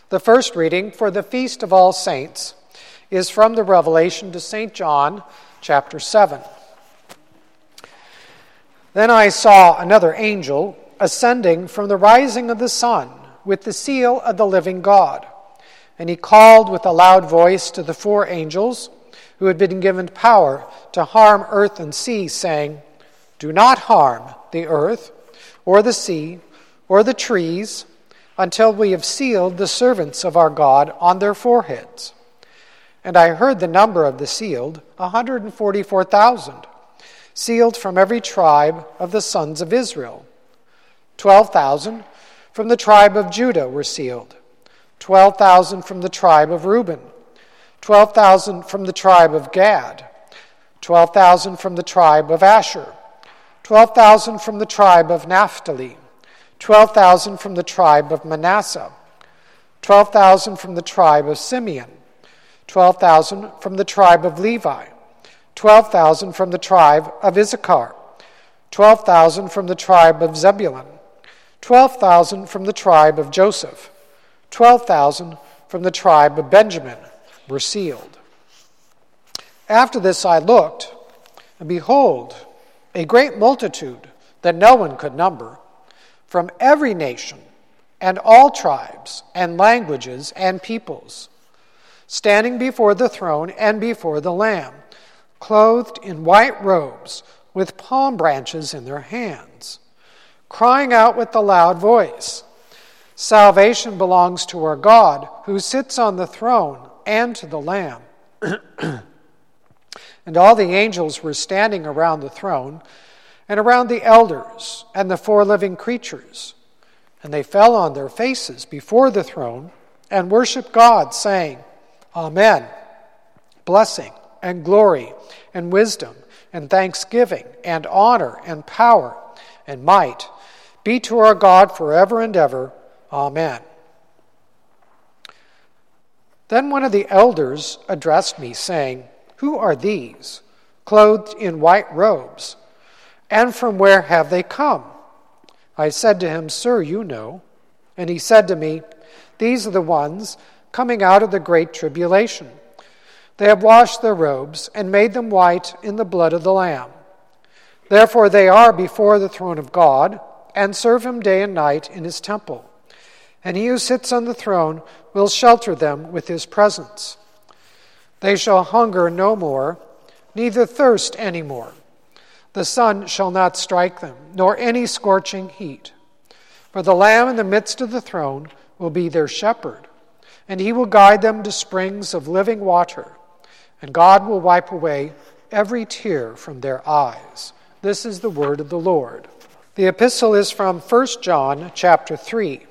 The first reading for the Feast of All Saints is from the Revelation to St. John, chapter 7. Then I saw another angel ascending from the rising of the sun with the seal of the living God. And he called with a loud voice to the four angels who had been given power to harm earth and sea, saying, "Do not harm the earth, or the sea, or the trees, until we have sealed the servants of our God on their foreheads." And I heard the number of the sealed, 144,000, sealed from every tribe of the sons of Israel. 12,000 from the tribe of Judah were sealed, 12,000 from the tribe of Reuben, 12,000 from the tribe of Gad, 12,000 from the tribe of Asher, 12,000 from the tribe of Naphtali, 12,000 from the tribe of Manasseh, 12,000 from the tribe of Simeon, 12,000 from the tribe of Levi, 12,000 from the tribe of Issachar, 12,000 from the tribe of Zebulun, 12,000 from the tribe of Joseph, 12,000 from the tribe of Benjamin were sealed. After this I looked, and behold, a great multitude that no one could number, from every nation and all tribes and languages and peoples, standing before the throne and before the Lamb, clothed in white robes with palm branches in their hands, crying out with a loud voice, "Salvation belongs to our God, who sits on the throne, and to the Lamb." And all the angels were standing around the throne, and around the elders and the four living creatures. And they fell on their faces before the throne and worshiped God, saying, "Amen. Blessing and glory and wisdom and thanksgiving and honor and power and might be to our God forever and ever. Amen." Then one of the elders addressed me, saying, "Who are these, clothed in white robes? And from where have they come?" I said to him, "Sir, you know." And he said to me, "These are the ones coming out of the great tribulation. They have washed their robes and made them white in the blood of the Lamb. Therefore they are before the throne of God and serve him day and night in his temple. And he who sits on the throne will shelter them with his presence. They shall hunger no more, neither thirst any more. The sun shall not strike them, nor any scorching heat. For the Lamb in the midst of the throne will be their shepherd, and he will guide them to springs of living water, and God will wipe away every tear from their eyes." This is the word of the Lord. The epistle is from 1 John chapter 3.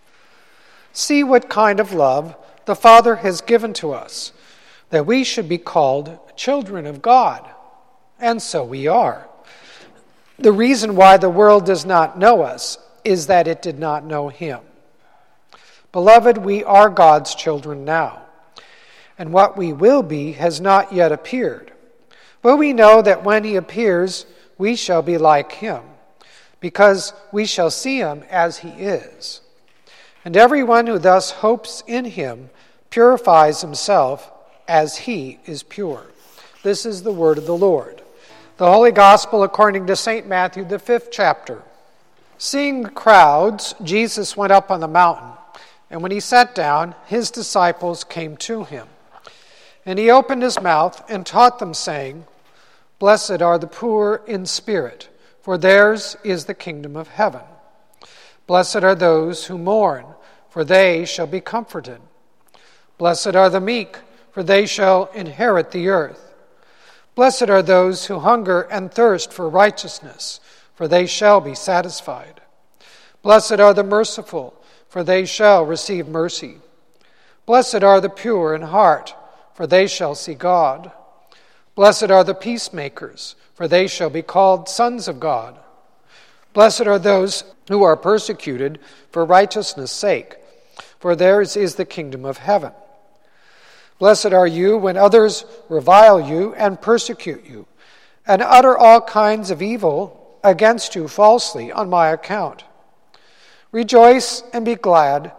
"See what kind of love the Father has given to us, that we should be called children of God. And so we are. The reason why the world does not know us is that it did not know him. Beloved, we are God's children now, and what we will be has not yet appeared. But we know that when he appears, we shall be like him, because we shall see him as he is. And everyone who thus hopes in him purifies himself as he is pure." This is the word of the Lord. The Holy Gospel according to St. Matthew, the 5th chapter. Seeing the crowds, Jesus went up on the mountain, and when he sat down, his disciples came to him. And he opened his mouth and taught them, saying, "Blessed are the poor in spirit, for theirs is the kingdom of heaven. Blessed are those who mourn, for they shall be comforted. Blessed are the meek, for they shall inherit the earth. Blessed are those who hunger and thirst for righteousness, for they shall be satisfied. Blessed are the merciful, for they shall receive mercy. Blessed are the pure in heart, for they shall see God. Blessed are the peacemakers, for they shall be called sons of God. Blessed are those who are persecuted for righteousness' sake, for theirs is the kingdom of heaven. Blessed are you when others revile you and persecute you, and utter all kinds of evil against you falsely on my account. Rejoice and be glad,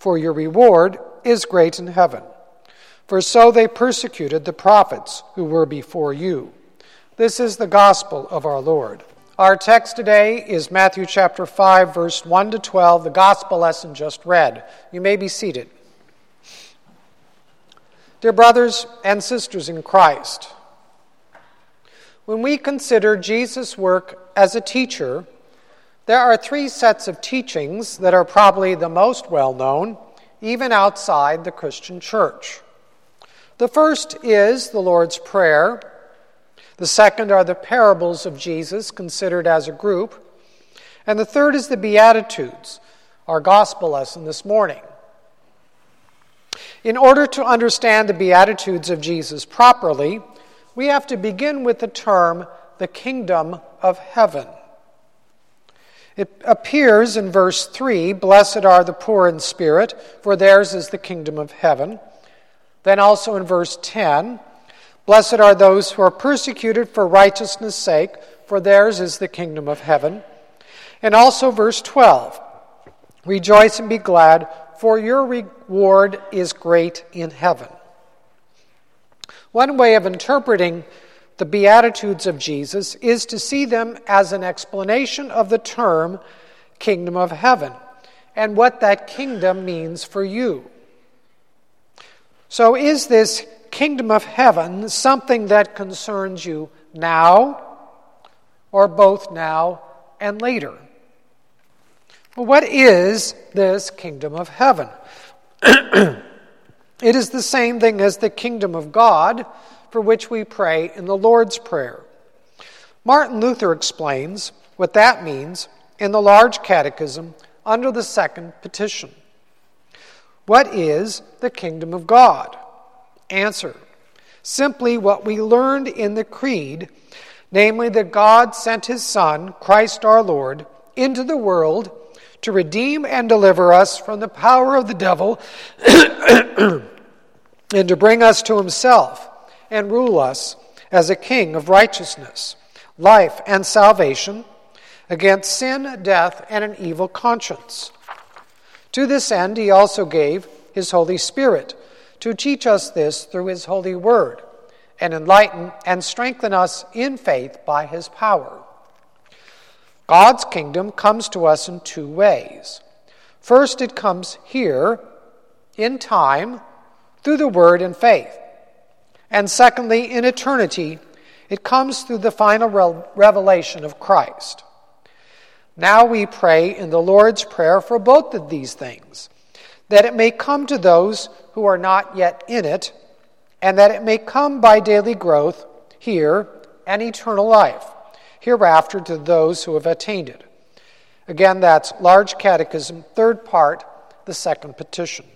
for your reward is great in heaven. For so they persecuted the prophets who were before you. This is the gospel of our Lord. Our text today is Matthew chapter 5, verse 1 to 12, the gospel lesson just read. You may be seated. Dear brothers and sisters in Christ, when we consider Jesus' work as a teacher, there are three sets of teachings that are probably the most well-known, even outside the Christian church. The first is the Lord's Prayer. The second are the parables of Jesus considered as a group. And the third is the Beatitudes, our gospel lesson this morning. In order to understand the Beatitudes of Jesus properly, we have to begin with the term, the kingdom of heaven. It appears in verse 3, blessed are the poor in spirit, for theirs is the kingdom of heaven. Then also in verse 10, blessed are those who are persecuted for righteousness' sake, for theirs is the kingdom of heaven. And also verse 12, rejoice and be glad, for your reward is great in heaven. One way of interpreting the Beatitudes of Jesus is to see them as an explanation of the term kingdom of heaven and what that kingdom means for you. So is this kingdom of heaven something that concerns you now or both now and later? Well, what is this kingdom of heaven? It is the same thing as the kingdom of God, for which we pray in the Lord's Prayer. Martin Luther explains what that means in the Large Catechism under the second petition. What is the kingdom of God? Answer: simply what we learned in the Creed, namely that God sent his Son, Christ our Lord, into the world to redeem and deliver us from the power of the devil and to bring us to himself and rule us as a king of righteousness, life, and salvation against sin, death, and an evil conscience. To this end, he also gave his Holy Spirit to teach us this through his holy word and enlighten and strengthen us in faith by his power. God's kingdom comes to us in two ways. First, it comes here, in time, through the word and faith. And secondly, in eternity, it comes through the final revelation of Christ. Now we pray in the Lord's Prayer for both of these things, that it may come to those who are not yet in it, and that it may come by daily growth here and eternal life, hereafter to those who have attained it. Again, that's Large Catechism, third part, the second petition.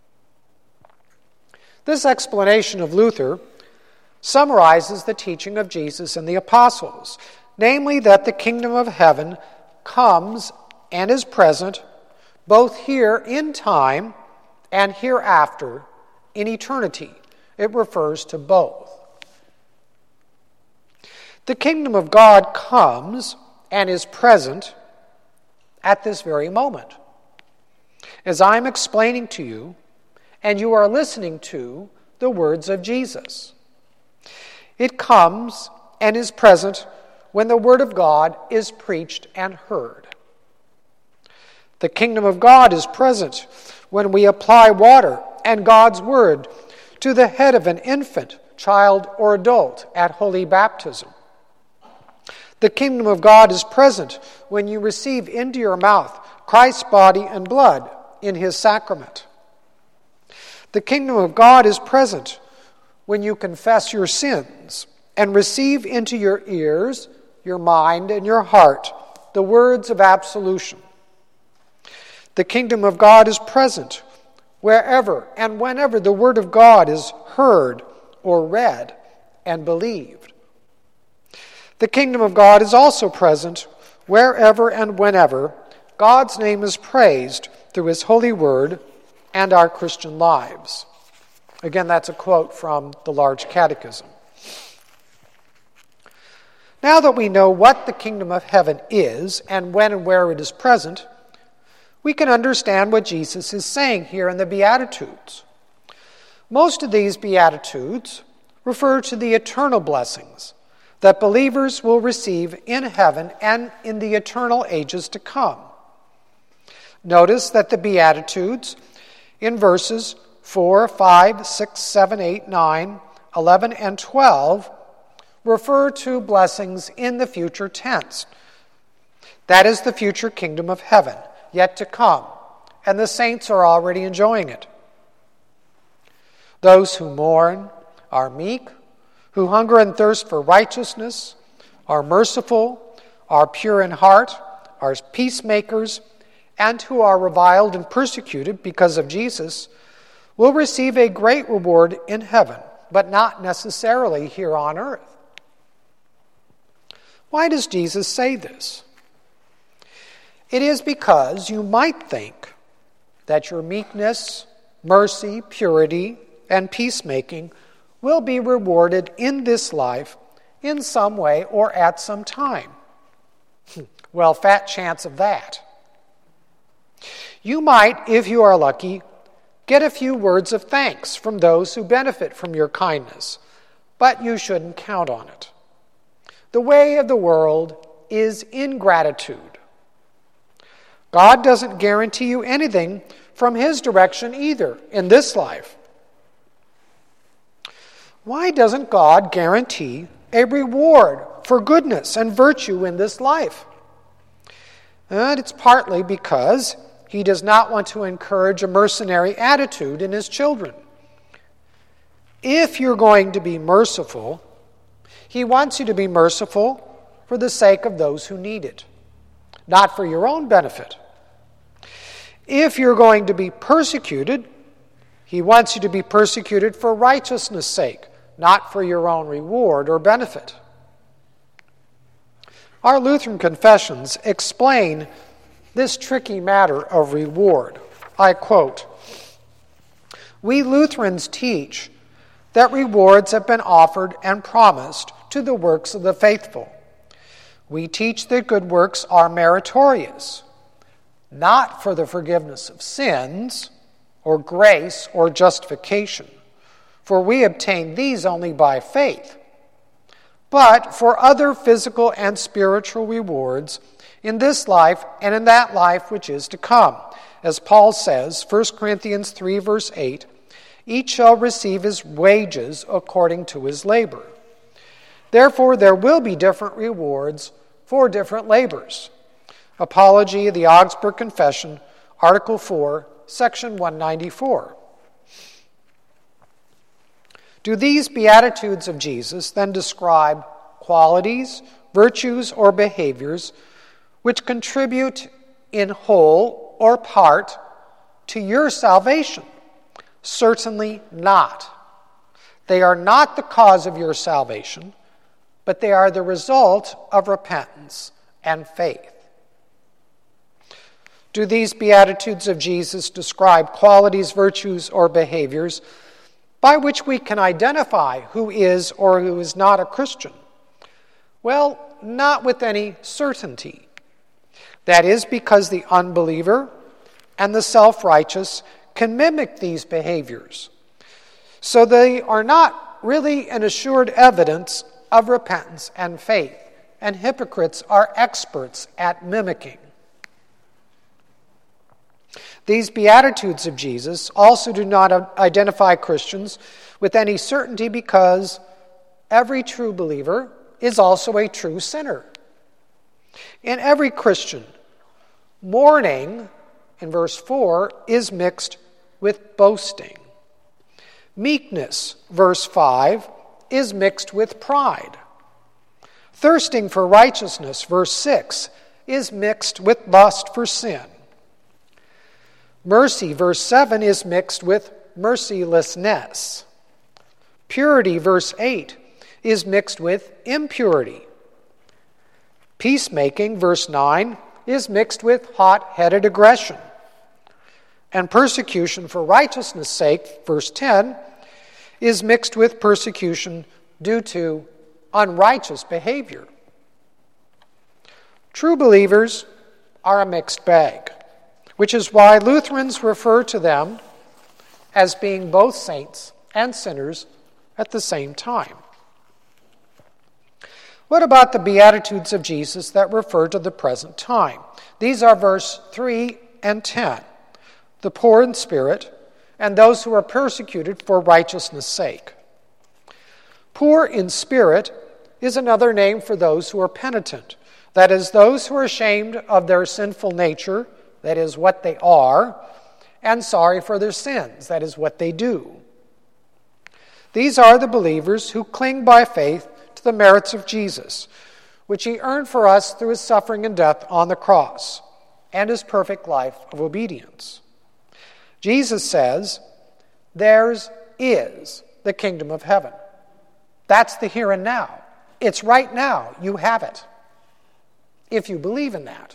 This explanation of Luther summarizes the teaching of Jesus and the apostles, namely that the kingdom of heaven comes and is present both here in time and hereafter in eternity. It refers to both. The kingdom of God comes and is present at this very moment. As I'm explaining to you, and you are listening to the words of Jesus. It comes and is present when the word of God is preached and heard. The kingdom of God is present when we apply water and God's word to the head of an infant, child, or adult at holy baptism. The kingdom of God is present when you receive into your mouth Christ's body and blood in his sacrament. The kingdom of God is present when you confess your sins and receive into your ears, your mind, and your heart the words of absolution. The kingdom of God is present wherever and whenever the word of God is heard or read and believed. The kingdom of God is also present wherever and whenever God's name is praised through his holy word and our Christian lives. Again, that's a quote from the Large Catechism. Now that we know what the kingdom of heaven is and when and where it is present, we can understand what Jesus is saying here in the Beatitudes. Most of these Beatitudes refer to the eternal blessings that believers will receive in heaven and in the eternal ages to come. Notice that the Beatitudes in verses 4, 5, 6, 7, 8, 9, 11, and 12 refer to blessings in the future tense. That is the future kingdom of heaven, yet to come, and the saints are already enjoying it. Those who mourn are meek, who hunger and thirst for righteousness, are merciful, are pure in heart, are peacemakers, and who are reviled and persecuted because of Jesus will receive a great reward in heaven, but not necessarily here on earth. Why does Jesus say this? It is because you might think that your meekness, mercy, purity, and peacemaking will be rewarded in this life in some way or at some time. Well, fat chance of that. You might, if you are lucky, get a few words of thanks from those who benefit from your kindness, but you shouldn't count on it. The way of the world is ingratitude. God doesn't guarantee you anything from His direction either in this life. Why doesn't God guarantee a reward for goodness and virtue in this life? And it's partly because He does not want to encourage a mercenary attitude in His children. If you're going to be merciful, He wants you to be merciful for the sake of those who need it, not for your own benefit. If you're going to be persecuted, He wants you to be persecuted for righteousness' sake, not for your own reward or benefit. Our Lutheran confessions explain this tricky matter of reward. I quote, "We Lutherans teach that rewards have been offered and promised to the works of the faithful. We teach that good works are meritorious, not for the forgiveness of sins, or grace, or justification, for we obtain these only by faith, but for other physical and spiritual rewards in this life and in that life which is to come. As Paul says, 1 Corinthians 3, verse 8, each shall receive his wages according to his labor. Therefore, there will be different rewards for different labors." Apology of the Augsburg Confession, Article 4, Section 194. Do these Beatitudes of Jesus then describe qualities, virtues, or behaviors which contribute in whole or part to your salvation? Certainly not. They are not the cause of your salvation, but they are the result of repentance and faith. Do these Beatitudes of Jesus describe qualities, virtues, or behaviors by which we can identify who is or who is not a Christian? Well, not with any certainty. That is because the unbeliever and the self-righteous can mimic these behaviors. So they are not really an assured evidence of repentance and faith, and hypocrites are experts at mimicking. These Beatitudes of Jesus also do not identify Christians with any certainty because every true believer is also a true sinner. In every Christian, mourning, in verse 4, is mixed with boasting. Meekness, verse 5, is mixed with pride. Thirsting for righteousness, verse 6, is mixed with lust for sin. Mercy, verse 7, is mixed with mercilessness. Purity, verse 8, is mixed with impurity. Peacemaking, verse 9, is mixed with hot-headed aggression. And persecution for righteousness' sake, verse 10, is mixed with persecution due to unrighteous behavior. True believers are a mixed bag. which is why Lutherans refer to them as being both saints and sinners at the same time. What about the Beatitudes of Jesus that refer to the present time? These are verse 3 and 10. The poor in spirit, and those who are persecuted for righteousness' sake. Poor in spirit is another name for those who are penitent. That is, those who are ashamed of their sinful nature, that is, what they are, and sorry for their sins, that is, what they do. These are the believers who cling by faith to the merits of Jesus, which he earned for us through his suffering and death on the cross, and his perfect life of obedience. Jesus says, theirs is the kingdom of heaven. That's the here and now. It's right now. You have it, if you believe in that.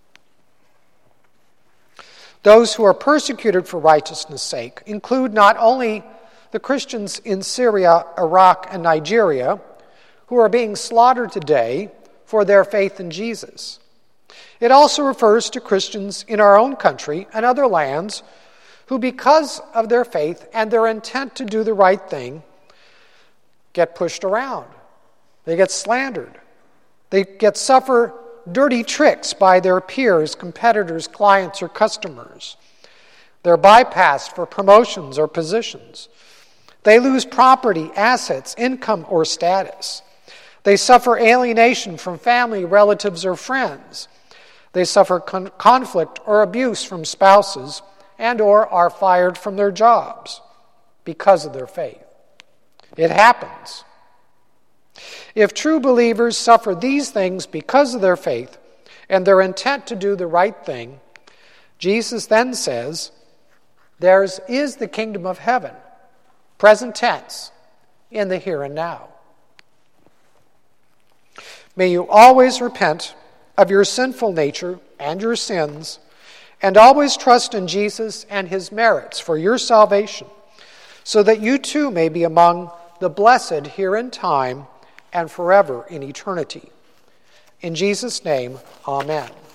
Those who are persecuted for righteousness' sake include not only the Christians in Syria, Iraq, and Nigeria, who are being slaughtered today for their faith in Jesus. It also refers to Christians in our own country and other lands who, because of their faith and their intent to do the right thing, get pushed around. They get slandered. They suffer dirty tricks by their peers, competitors, clients, or customers. They're bypassed for promotions or positions. They lose property, assets, income, or status. They suffer alienation from family, relatives, or friends. They suffer conflict or abuse from spouses and or are fired from their jobs because of their faith. It happens. If true believers suffer these things because of their faith and their intent to do the right thing, Jesus then says, theirs is the kingdom of heaven, present tense, in the here and now. May you always repent of your sinful nature and your sins, and always trust in Jesus and his merits for your salvation, so that you too may be among the blessed here in time and forever in eternity. In Jesus' name, amen.